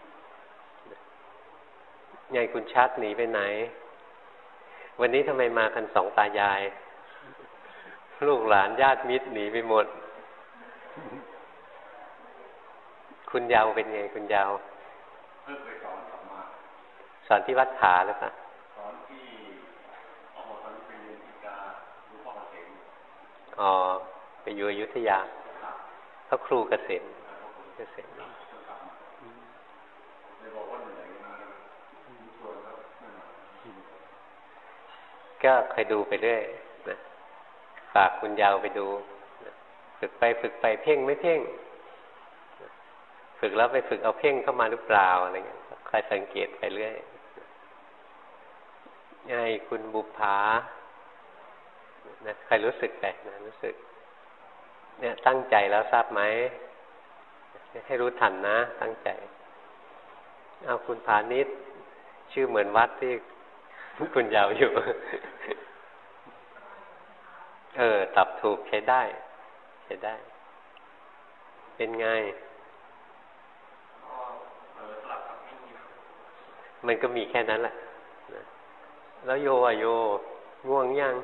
ไงคุณชัดหนีไปไหนวันนี้ทำไมมากันสองตายายลูกหลานญาติมิตรหนีไปหมดคุณยาวเป็นไงคุณยาวเพิ่งไปสอนกลับมาสอนที่วัดผาหรือเปล่าสอนที่อ๋อตอนนี้ไปเรียนที่กาหลวงพ่อเกษมอ๋อไปอยู่อยุธยาเขาครูเกษมเกษมก็เคยดูไปเรื่อยนะฝากคุณยาวไปดูฝึกไปฝึกไปเพ่งไม่เพ่งฝึกแล้วไปฝึกเอาเพ่งเข้ามาหรือเปล่าอะไรเงี้ยคอยสังเกตไปเรื่อยไงคุณบุภานะใครรู้สึกไปนะรู้สึกเนี่ยตั้งใจแล้วทราบไหมให้รู้ทันนะตั้งใจเอาคุณพานิชชื่อเหมือนวัดที่คุณยาวอยู่เออตอบถูกใช้ได้ใช้ได้เป็นไงมันก็มีแค่นั้นแหละแล้วโยอ่ะโยง่วงยัง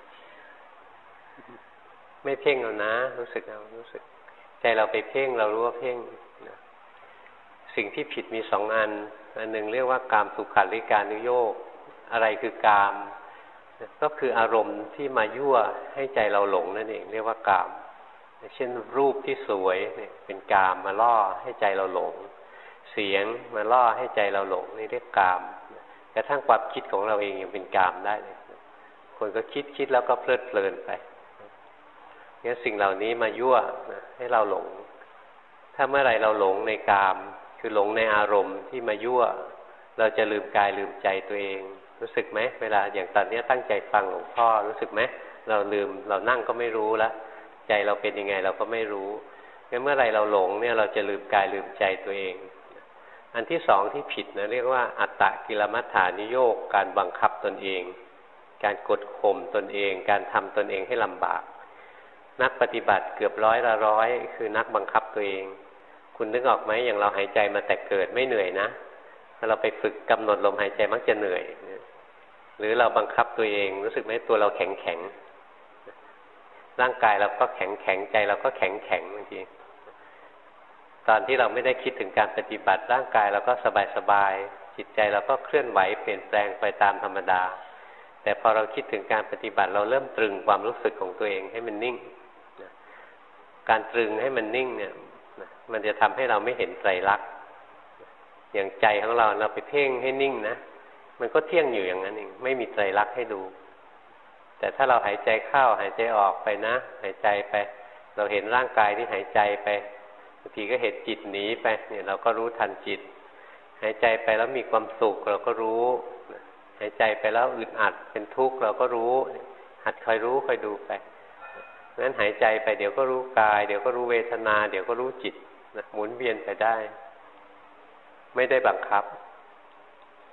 ไม่เพ่งแล้วนะรู้สึกเอารู้สึกใจเราไปเพ่งเรารู้ว่าเพ่งนะสิ่งที่ผิดมีสองอันอันหนึ่งเรียกว่ากามสุขัลลิกานุโยคอะไรคือกามก็คืออารมณ์ที่มายั่วให้ใจเราหลงนั่นเองเรียกว่ากามเช่นรูปที่สวยเนี่ยเป็นกามมาล่อให้ใจเราหลงเสียงมาล่อให้ใจเราหลงนี่เรียกกามกระทั่งความคิดของเราเองยังเป็นกามได้เลยคนก็คิดคิดแล้วก็เพลิดเพลินไปงั้นสิ่งเหล่านี้มายั่วนะให้เราหลงถ้าเมื่อไรเราหลงในกามคือหลงในอารมณ์ที่มายั่วเราจะลืมกายลืมใจตัวเองรู้สึกไหมเวลาอย่างตอนนี้ตั้งใจฟังหลวงพ่อรู้สึกไหมเราลืมเรานั่งก็ไม่รู้แล้วใจเราเป็นยังไงเราก็ไม่รู้งั้นเมื่อไรเราหลงเนี่ยเราจะลืมกายลืมใจตัวเองอันที่สองที่ผิดนะเรียกว่าอัตตกิลมัฏฐานิโยคการบังคับตนเองการกดข่มตนเองการทำตนเองให้ลำบากนักปฏิบัติเกือบร้อยละร้อยคือนักบังคับตัวเองคุณนึกออกไหมอย่างเราหายใจมาแต่เกิดไม่เหนื่อยนะถ้าเราไปฝึกกำหนดลมหายใจมักจะเหนื่อยหรือเราบังคับตัวเองรู้สึกไหมตัวเราแข็งแข็งร่างกายเราก็แข็งแข็งใจเราก็แข็งแข็งบางทีตอนที่เราไม่ได้คิดถึงการปฏิบัติร่างกายเราก็สบายสบายจิตใจเราก็เคลื่อนไหวเปลี่ยนแปลงไปตามธรรมดาแต่พอเราคิดถึงการปฏิบัติเราเริ่มตรึงความรู้สึกของตัวเองให้มันนิ่งการตรึงให้มันนิ่งเนี่ยมันจะทำให้เราไม่เห็นไตรลักษณ์อย่างใจของเราเราไปเพ่งให้นิ่งนะมันก็เที่ยงอยู่อย่างนั้นเองไม่มีไตรลักษณ์ให้ดูแต่ถ้าเราหายใจเข้าหายใจออกไปนะหายใจไปเราเห็นร่างกายที่หายใจไปบางทีก็เห็นจิตหนีไปเนี่ยเราก็รู้ทันจิตหายใจไปแล้วมีความสุขเราก็รู้หายใจไปแล้วอึดอัดเป็นทุกข์เราก็รู้หัดคอยรู้คอยดูไปงั้นหายใจไปเดี๋ยวก็รู้กายเดี๋ยวก็รู้เวทนาเดี๋ยวก็รู้จิตนะหมุนเวียนไปได้ไม่ได้บังคับ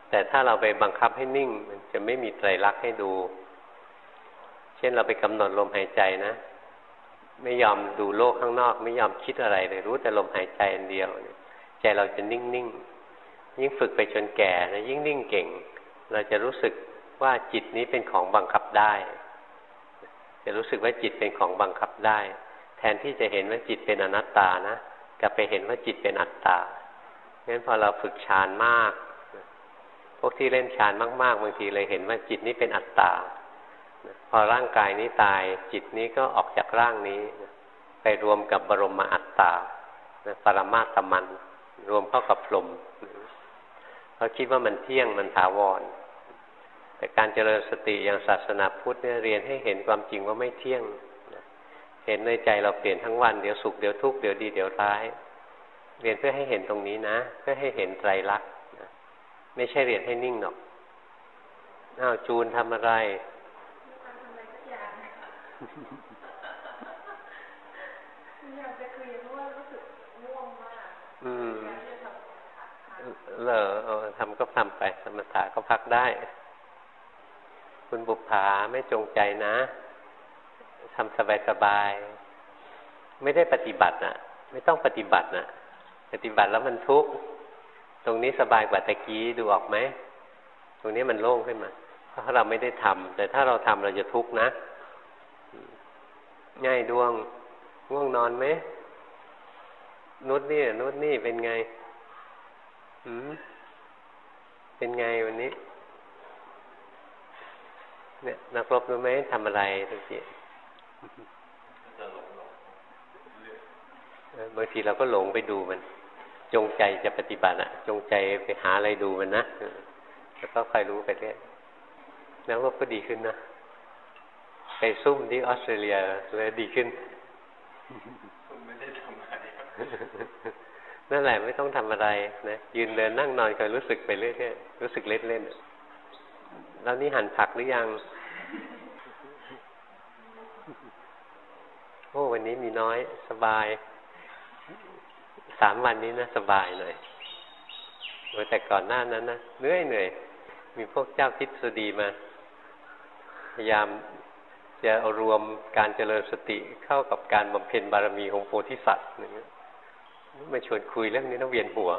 แต่ถ้าเราไปบังคับให้นิ่งมันจะไม่มีไตรลักษณ์ให้ดู เช่นเราไปกำหนดลมหายใจนะไม่ยอมดูโลกข้างนอกไม่ยอมคิดอะไรเลยรู้แต่ลมหายใจอันเดียวใจเราจะนิ่งๆยิ่งฝึกไปจนแก่นะยิ่งนิ่งเก่งเราจะรู้สึกว่าจิตนี้เป็นของบังคับได้จะรู้สึกว่าจิตเป็นของบังคับได้แทนที่จะเห็นว่าจิตเป็นอนัตตานะกลับไปเห็นว่าจิตเป็นอัตตางั้นพอเราฝึกฌานมากพวกที่เล่นฌานมากๆบางทีเลยเห็นว่าจิตนี้เป็นอัตตาพอร่างกายนี้ตายจิตนี้ก็ออกจากร่างนี้ไปรวมกับบรมอัตตาปรมาตมันรวมเข้ากับพรหมเขาคิดว่ามันเที่ยงมันถาวรแต่การเจริญสติอย่างศาสนาพุทธเนี่ยเรียนให้เห็นความจริงว่าไม่เที่ยงเห็นในใจเราเปลี่ยนทั้งวันเดี๋ยวสุขเดี๋ยวทุกข์เดี๋ยวดีเดี๋ยวร้ายเรียนเพื่อให้เห็นตรงนี้นะเพื่อให้เห็นไตรลักษณ์ไม่ใช่เรียนให้นิ่งหรอกอ้าวจูนทำอะไรอยากจะคุยเพราะว่ารู้สึกง่วงมากอืมเหรอเอาทำก็ทำไปสมถะก็พักได้คุณบุปผาไม่จงใจนะทำสบายๆไม่ได้ปฏิบัติน่ะไม่ต้องปฏิบัติน่ะปฏิบัติแล้วมันทุกข์ตรงนี้สบายกว่าตะกี้ดูออกไหมตรงนี้มันโล่งขึ้นมาเพราะเราไม่ได้ทำแต่ถ้าเราทำเราจะทุกข์นะง่ายดวงง่วงนอนไหมนุชนี่นุชนี่เป็นไงหืมเป็นไงวันนี้เนี่ยนักรบรู้ไหมทำอะไรตะกี้บางทีเราก็หลงไปดูมันจงใจจะปฏิบัติอะจงใจไปหาอะไรดูมันนะแล้วก็ค่อยรู้ไปเรื่อยแล้วก็ดีขึ้นนะไปซุ่มที่ออสเตรเลียเลยดีขึ้นไม่ได้ทำอะไรนั่นแหละไม่ต้องทำอะไรนะยืนเดินนั่งนอนคอยรู้สึกไปเรื่อยๆรู้สึกเล่นๆแล้วนี่หั่นผักหรือยังโอ้วันนี้มีน้อยสบายสามวันนี้นะสบายหน่อยแต่ก่อนหน้านั้นนะเหนื่อยเหนื่อยมีพวกเจ้าทฤษฎีมาพยายามจะเอารวมการเจริญสติเข้ากับการบำเพ็ญบารมีของโพธิสัตว์อย่างเงี้ยมาชวนคุยเรื่องนี้ต้องเวียนหัว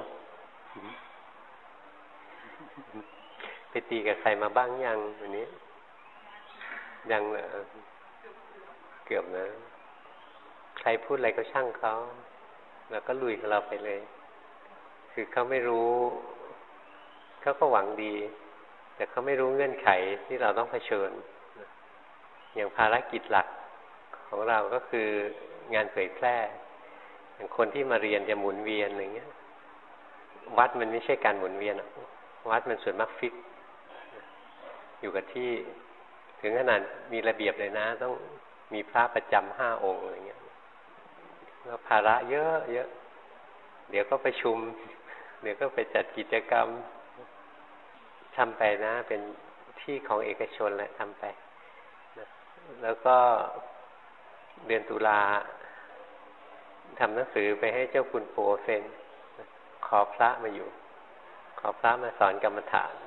ไปตีกับใครมาบ้างยังวันนี้ยังเหรอเกือบนะใครพูดอะไรก็ช่างเขาแล้วก็ลุยกับเราไปเลยคือเขาไม่รู้เขาก็หวังดีแต่เขาไม่รู้เงื่อนไขที่เราต้องเผชิญอย่างภารกิจหลักของเราก็คืองานเผยแพร่อย่างคนที่มาเรียนจะหมุนเวียนอะไรเงี้ยวัดมันไม่ใช่การหมุนเวียนวัดมันส่วนมากฟิกอยู่กับที่ถึงขนาดมีระเบียบเลยนะต้องมีพระประจำห้าองค์อะไรเงี้ยแล้วภาระเยอะเยอะเดี๋ยวก็ประชุมเดี๋ยวก็ไปจัดกิจกรรมทำไปนะเป็นที่ของเอกชนแหละทำไปนะแล้วก็เดือนตุลาทำหนังสือไปให้เจ้าคุณโปเซนขอพระมาอยู่ขอพระมาสอนกรรมฐาน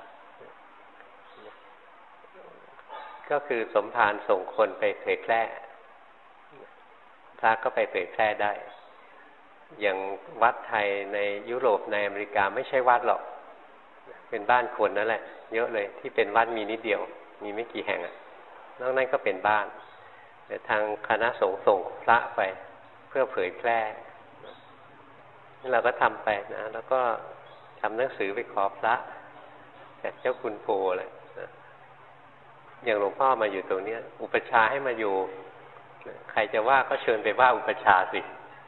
ก็คือสมภารส่งคนไปเผยแพร่พระก็ไปเผยแพร่ได้อย่างวัดไทยในยุโรปในอเมริกาไม่ใช่วัดหรอกเป็นบ้านคนนั่นแหละเยอะเลยที่เป็นวัดมีนิดเดียวมีไม่กี่แห่งอ่ะนอกนั้นก็เป็นบ้านแต่ทางคณะสงฆ์ส่งพระไปเพื่อเผยแพร่นี่เราก็ทำไปนะแล้วก็ทำหนังสือไปขอพระจากเจ้าคุณโพเลยนะอย่างหลวงพ่อมาอยู่ตรงนี้อุปชาให้มาอยู่ใครจะว่าก็เชิญไปว่าอุปชาสิ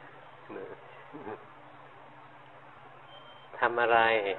ทำอะไร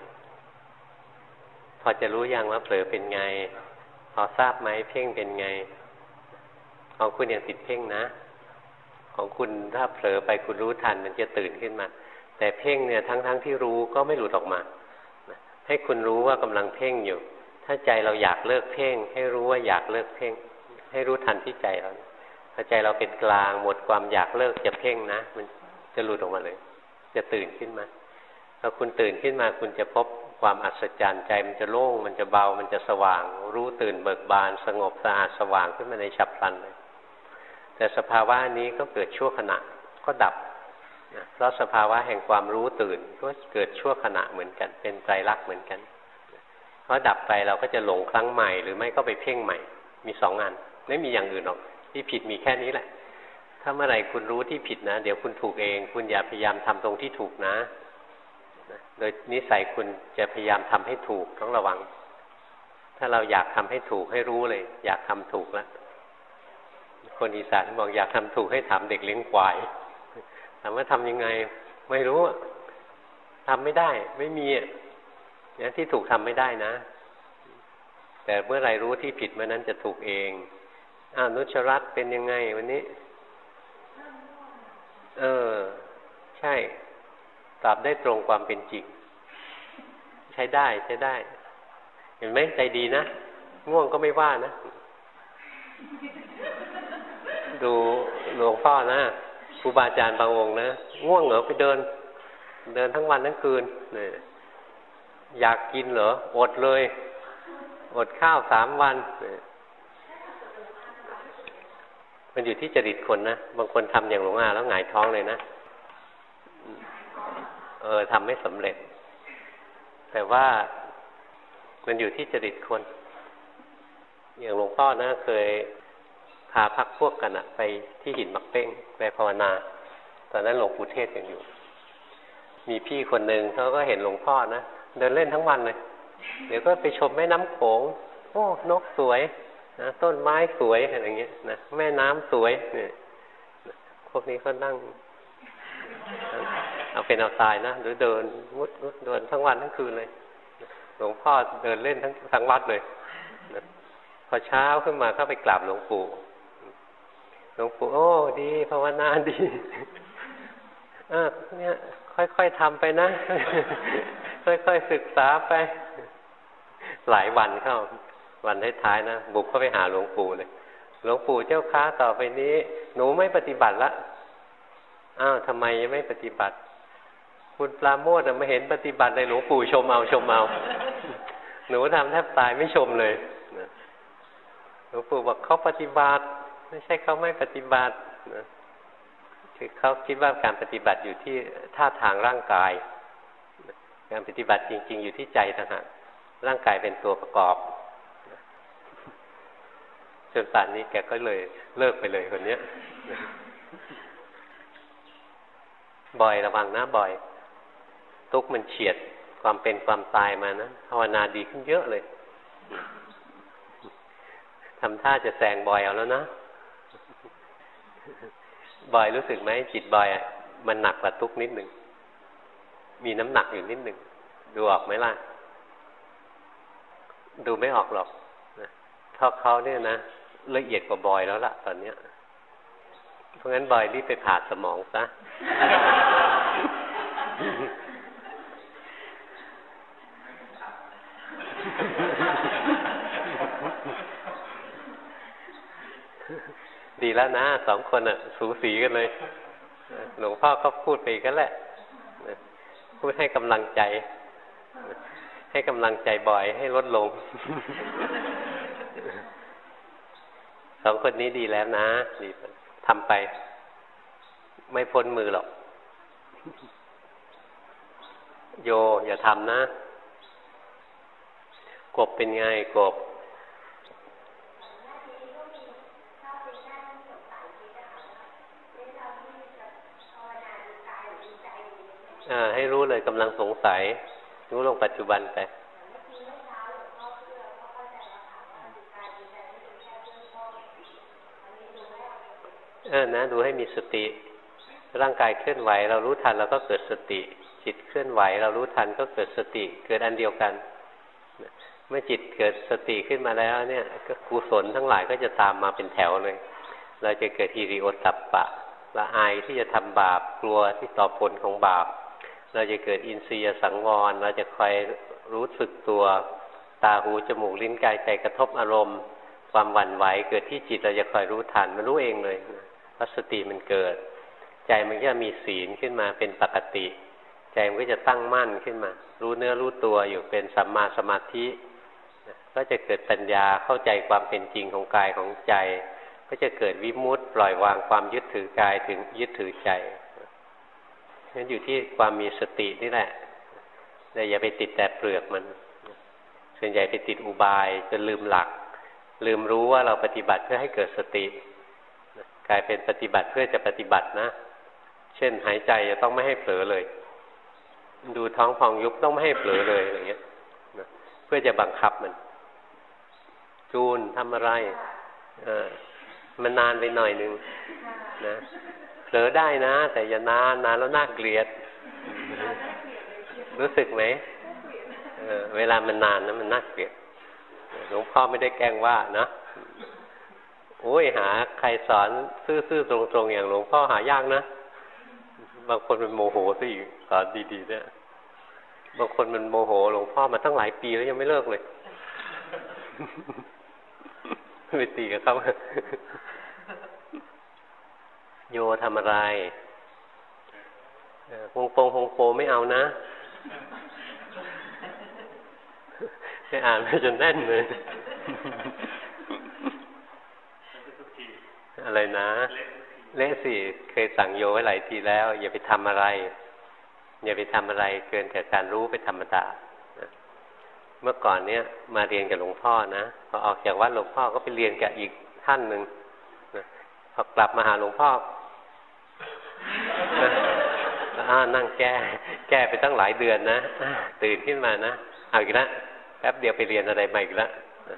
พอจะรู้ยังว่าเผลอเป็นไงพอทราบไหมเพ่งเป็นไงของคุณยังติดเพ่งนะของคุณถ้าเผลอไปคุณรู้ทันมันจะตื่นขึ้นมาแต่เพ่งเนี่ยทั้งๆ ท, ที่รู้ก็ไม่หลุดออกมาให้คุณรู้ว่ากำลังเพ่งอยู่ถ้าใจเราอยากเลิกเพ่งให้รู้ว่าอยากเลิกเพ่งให้รู้ทันที่ใจเราถ้าใจเราเป็นกลางหมดความอยากเลิกจะเพ่งนะมันจะหลุดออกมาเลยจะตื่นขึ้นมาพอคุณตื่นขึ้นมาคุณจะพบพความอัศจรรย์ใจมันจะโล่งมันจะเบามันจะสว่างรู้ตื่นเบิกบานสงบสะอาดสว่างขึ้นมาในฉับพลันเลยแต่สภาวะนี้ก็เกิดชั่วขณะก็ดับนะเพราะสภาวะแห่งความรู้ตื่นก็เกิดชั่วขณะเหมือนกันเป็นไตรลักษณ์เหมือนกันเพราะดับไปเราก็จะหลงครั้งใหม่หรือไม่ก็ไปเพ่งใหม่มีสองอันไม่มีอย่างอื่นหรอกที่ผิดมีแค่นี้แหละถ้าเมื่อไหร่คุณรู้ที่ผิดนะเดี๋ยวคุณถูกเองคุณอย่าพยายามทำตรงที่ถูกนะโดยนิสัยคุณจะพยายามทำให้ถูกต้องระวังถ้าเราอยากทำให้ถูกให้รู้เลยอยากทำถูกแล้วคนอีสานบอกอยากทำถูกให้ถามเด็กเลี้ยงควายถามว่าทำยังไงไม่รู้ทำไม่ได้ไม่มีอย่างที่ถูกทำไม่ได้นะแต่เมื่อไรรู้ที่ผิดเมื่อนั้นจะถูกเองอ้าวนุชรัตน์เป็นยังไงวันนี้เออใช่ตอบได้ตรงความเป็นจริงใช้ได้ใช้ได้เห็นไหมใจดีนะง่วงก็ไม่ว่านะดูหลวงพ่อนะครูบาอาจารย์บางองค์นะง่วงเหรอไปเดินเดินทั้งวันทั้งคืนเนี่ยอยากกินเหรออดเลยอดข้าวสามวันเนี่ยมันอยู่ที่จริตคนนะบางคนทำอย่างหลวงอาแล้วหงายท้องเลยนะเออทำไม่สำเร็จแต่ว่ามันอยู่ที่จริตคนอย่างหลวงพ่อนะเคยพาพักพวกกันอะไปที่หินมักเป้งไปภาวนาตอนนั้นหลวงปู่เทศยังอยู่มีพี่คนหนึ่งเขาก็เห็นหลวงพ่อนะเดินเล่นทั้งวันเลยเดี๋ยวก็ไปชมแม่น้ำโขงโอ้นกสวยนะต้นไม้สวยอะไรอย่างเงี้ยนะแม่น้ำสวยเนี่ยพวกนี้เขานั่งเอาเป็นเอาตายนะหรือเดินมุดเดินทั้งวันทั้งคืนเลยหลวงพ่อเดินเล่นทั้งทั้งวัดเลยนะพอเช้าขึ้นมาก็ไปกราบหลวงปู่หลวงปู่โอ้ดีภาวนาดีอ่ะเนี่ยค่อยๆทำไปนะค่อยๆศึกษาไปหลายวันเข้าวันท้ายๆนะบุกเข้าไปหาหลวงปู่เลยหลวงปู่เจ้าค้าต่อไปนี้หนูไม่ปฏิบัติละอ้าวทำไมยังไม่ปฏิบัติคุณปราโมทย์ไม่เห็นปฏิบัติเลยหลวงปู่ชมเอาชมเอาหนูทำแทบตายไม่ชมเลยหลวงปู่บอกเขาปฏิบัติไม่ใช่เขาไม่ปฏิบัตินะคือเขาคิดว่าการปฏิบัติอยู่ที่ท่าทางร่างกายการปฏิบัติจริงๆอยู่ที่ใจต่างหากร่างกายเป็นตัวประกอบจนป่านนี้แกก็เลยเลิกไปเลยคนเนี้ยบ่อยระวังนะบ่อยทุกมันเฉียดความเป็นความตายมานะภาวนาดีขึ้นเยอะเลยทำท่าจะแซงบ่อยเอาแล้วนะบ่อยรู้สึกไหมจิตบ่อยมันหนักกว่าทุกนิดหนึ่งมีน้ำหนักอยู่นิดหนึ่งดูออกไหมล่ะดูไม่ออกหรอกเพราะเขาเนี่ยนะละเอียดกว่าบอยแล้วล่ะตอนเนี้ยเพราะงั้นบอยรีบไปผ่าสมองซะ ดีแล้วนะสองคนอ่ะสูสีกันเลยหลวงพ่อก็พูดไปกันแหละพูดให้กำลังใจให้กำลังใจบ่อยให้ลดลง สองคนนี้ดีแล้วนะดีทำไปไม่พ้นมือหรอกโยอย่าทำนะกบเป็นไงกบอ่าให้รู้เลยกำลังสงสัยรู้ลงปัจจุบันไปเออนะดูให้มีสติร่างกายเคลื่อนไหวเรารู้ทันเราก็เกิดสติจิตเคลื่อนไหวเรารู้ทันก็เกิดสติเกิดอันเดียวกันเมื่อจิตเกิดสติขึ้นมาแล้วเนี่ยก็กุศลทั้งหลายก็จะตามมาเป็นแถวเลยเราจะเกิดฮิริโอตตัปปะละอายที่จะทำบาปกลัวที่ต่อผลของบาปเราจะเกิดอินทรียสังวรเราจะคอยรู้สึกตัวตาหูจมูกลิ้นกายใจกระทบอารมณ์ความหวั่นไหวเกิดที่จิตเราจะคอยรู้ทันมันรู้เองเลยเพราะสติมันเกิดใจมันก็มีศีลขึ้นมาเป็นปกติใจมันก็จะตั้งมั่นขึ้นมารู้เนื้อรู้ตัวอยู่เป็นสัมมาสมาธิก็จะเกิดปัญญาเข้าใจความเป็นจริงของกายของใจก็จะเกิดวิมุตติปล่อยวางความยึดถือกายถึงยึดถือใจนั่นอยู่ที่ความมีสตินี่แหละแต่อย่าไปติดแต่เปลือกมันส่วนใหญ่ไปติดอุบายจนลืมหลักลืมรู้ว่าเราปฏิบัติเพื่อให้เกิดสติกลายเป็นปฏิบัติเพื่อจะปฏิบัตินะเช่นหายใจจะต้องไม่ให้เผลอเลยดูท้องพองยุบต้องไม่ให้เผลอเลยอย่างเงี้ยเพื่อจะบังคับมันจูนทำอะไรเออมันนานไปหน่อยนึงนะเผลอได้นะแต่อย่านานนานแล้วน่าเกลียดรู้สึกไหมเออเวลามันนานนะมันน่าเกลียดหลวงพ่อไม่ได้แกล้งว่านะโอ้ยหาใครสอนซื่อๆตรงๆอย่างหลวงพ่อหายากนะบางคนมันโมโหซะอีกสอนดีๆเนี่ยบางคนมันโมโหหลวงพ่อมาตั้งหลายปีแล้วยังไม่เลิกเลยไปตีกับเขาโยทำอะไรฮงโปงฮงโปไม่เอานะไปอ่านไปจนแน่นเลยอะไรนะเละสิเคยสั่งโยไว้หลายทีแล้วอย่าไปทำอะไรอย่าไปทำอะไรเกินแต่การรู้ไปธรรมดาเมื่อก่อนเนี้ยมาเรียนกับหลวงพ่อนะพอออกจากวัดหลวงพ่อก็ไปเรียนกับอีกท่านหนึ่งพอกลับมาหาหลวงพ่ออ่านั่งแก้แก้ไปตั้งหลายเดือนนะตื่นขึ้นมานะเอาอีกแล้วแป๊บเดียวไปเรียนอะไรใหม่อีกแล้ว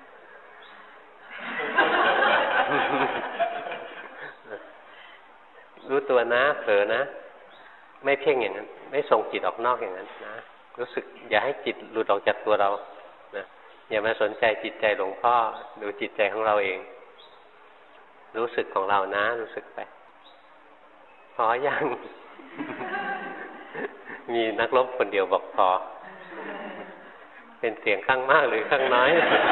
รู้ตัวนะเผลอนะไม่เพ่งอย่างนั้นไม่ส่งจิตออกนอกอย่างนั้นนะรู้สึกอย่าให้จิตหลุดออกจากตัวเรานะอย่ามาสนใจจิตใจหลวงพ่อดูจิตใจของเราเองรู้สึกของเรานะรู้สึกไปพอยัง มีนักรบคนเดียวบอกพอเป็นเสียงข้างมากหรือข้างน้อย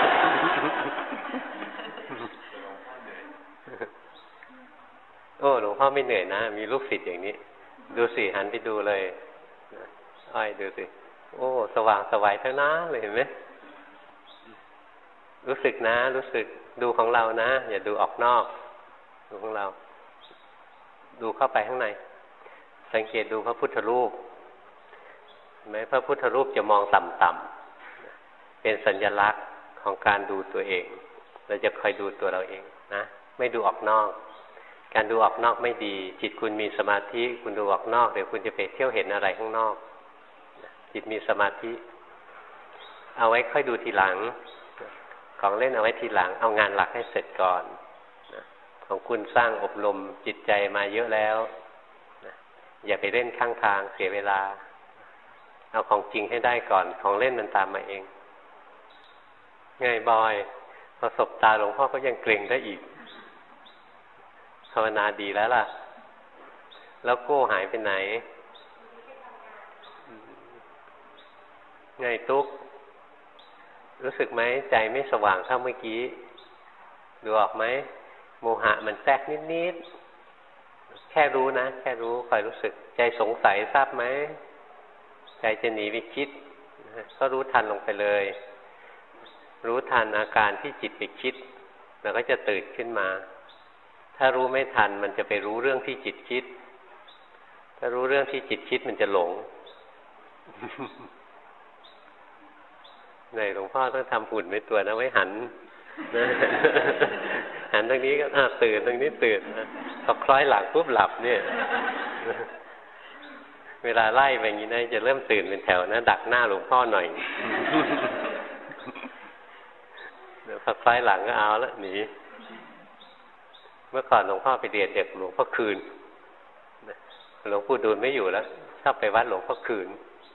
โอ้หลวงพ่อไม่เหนื่อยนะมีลูกศิษย์อย่างนี้ดูสิหันไปดูเลยอ้อยดูสิโอ้สว่างสวัยทั้งนั้นเลยเห็นไหมรู้สึกนะรู้สึกดูของเรานะอย่าดูออกนอกดูของเราดูเข้าไปข้างในสังเกตดูพระพุทธรูปเห็นไหมพระพุทธรูปจะมองต่ำๆเป็นสัญลักษณ์ของการดูตัวเองเราจะคอยดูตัวเราเองนะไม่ดูออกนอกการดูออกนอกไม่ดีจิตคุณมีสมาธิคุณดูออกนอกเดี๋ยวคุณจะไปเที่ยวเห็นอะไรข้างนอกจิตมีสมาธิเอาไว้ค่อยดูทีหลังของเล่นเอาไว้ทีหลังเอางานหลักให้เสร็จก่อนของคุณสร้างอบรมจิตใจมาเยอะแล้วอย่าไปเล่นข้างทางเสียเวลาเอาของจริงให้ได้ก่อนของเล่นมันตามมาเองไงบอยพอสบตาหลวงพ่อก็ยังเกรงได้อีกภาวนาดีแล้วล่ะแล้วโก้หายไปไหนไงตุ๊กรู้สึกไหมใจไม่สว่างเท่าเมื่อกี้ดูออกไหมโมหะมันแทรกนิดๆแค่รู้นะแค่รู้คอยรู้สึกใจสงสัยทราบไหมใจจะหนีไปคิดก็รู้ทันลงไปเลยรู้ทันอาการที่จิตไปคิดแล้วก็จะตื่นขึ้นมาถ้ารู้ไม่ทันมันจะไปรู้เรื่องที่จิตคิดถ้ารู้เรื่องที่จิตคิดมันจะหลงไหนหลวงพ่อต้องทำหุ่นไว้ตัวนะไว้หันนะหันตรงนี้ก็ตื่นตรงนี้ตื่นพอคล้อยหลังปุ๊บหลับเนี่ยเวลาไล่ไปอย่างนี้นะจะเริ่มตื่นเป็นแถวนะดักหน้าหลวงพ่อหน่อยพอคล้อยหลังก็เอาละหนีเมื่อก่อนหลวงพ่อไปเรียนเด็กหลวงพ่อคืนหลวงปู่ดูลไม่อยู่แล้วชอบไปวัดหลวงพ่อคืน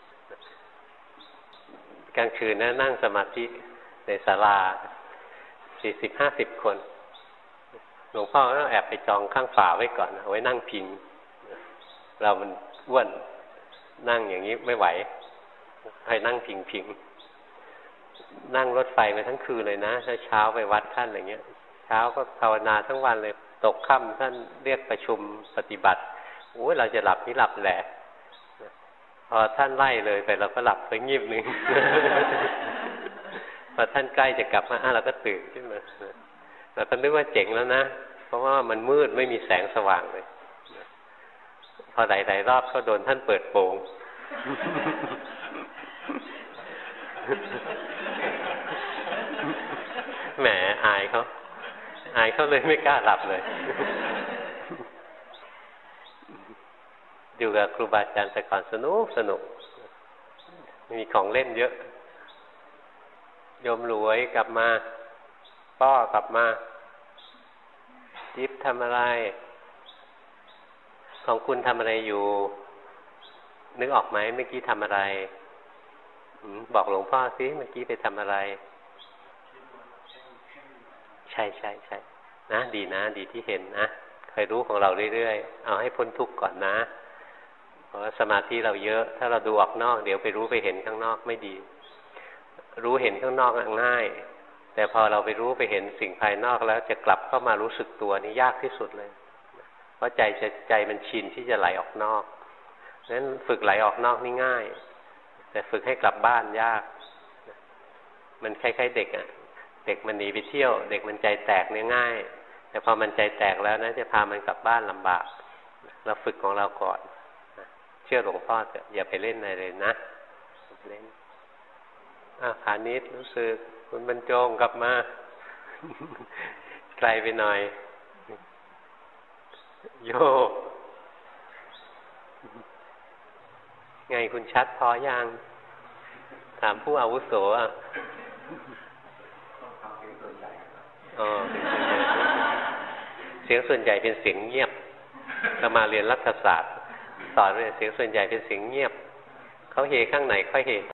กลางคืนนะนั่งสมาธิในศาลาสี่สิบห้าสิบคนหลวงพ่อก็แอบไปจองข้างฝาไว้ก่อนเอาไว้นั่งพิงเรามันอ้วนนั่งอย่างนี้ไม่ไหวให้นั่งพิงพิงนั่งรถไฟไปทั้งคืนเลยนะเช้าไปวัดท่านอะไรเงี้ยเช้าก็ภาวนาทั้งวันเลยตกค่ำท่านเรียกประชุมปฏิบัติโอ้ยเราจะหลับนี่หลับแหละพอท่านไล่เลยไปเราก็หลับไปงีบหนึ่ง พอท่านใกล้จะกลับมาอ่ะเราก็ตื่นขึ้นมาเราก็นึกว่าเจ๋งแล้วนะเพราะว่ามันมืดไม่มีแสงสว่างเลยพอหลายๆรอบก็โดนท่านเปิดโปง แหมอายเขาอายเขาเลยไม่กล้าหลับเลย อยู่กับครูบาอาจารย์แต่ก่อนสนุกสนุกมีของเล่นเยอะโยมรวยกลับมาป้อกลับมาจิ๊บทำอะไรของคุณทำอะไรอยู่นึกออกไหมเมื่อกี้ทำอะไรบอกหลวงพ่อสิเมื่อกี้ไปทำอะไรใช่ใช่ใช่นะดีนะดีที่เห็นนะคอยรู้ของเราเรื่อยๆเอาให้พ้นทุกข์ก่อนนะเพราะว่าสมาธิเราเยอะถ้าเราดูออกนอกเดี๋ยวไปรู้ไปเห็นข้างนอกไม่ดีรู้เห็นข้างนอกง่ายแต่พอเราไปรู้ไปเห็นสิ่งภายนอกแล้วจะกลับเข้ามารู้สึกตัวนี่ยากที่สุดเลยเพราะใจจะใจมันชินที่จะไหลออกนอกนั้นฝึกไหลออกนอกนี่ง่ายแต่ฝึกให้กลับบ้านยากมันคล้ายๆเด็กอ่ะเด็กมันหนีไปเที่ยวเด็กมันใจแตกเนี่ยง่ายแต่พอมันใจแตกแล้วนะจะพามันกลับบ้านลำบากเราฝึกของเราก่อนเชื่อหลวงพ่อเถอะอย่าไปเล่นอะไรเลยนะเล่นอ่ะขานิดรู้สึกคุณบรรจงกลับมาไกลไปหน่อยโยกไงคุณชัดพอยังถามผู้อาวุโสอ่ะอ๋อเสียงส่วนใหญ่เป็นเสียงเงียบเรามาเรียนรัฐศาสตร์สอนเรื่องเสียงส่วนใหญ่เป็นเสียงเงียบเขาเฮข้างไหนค่อยเฮ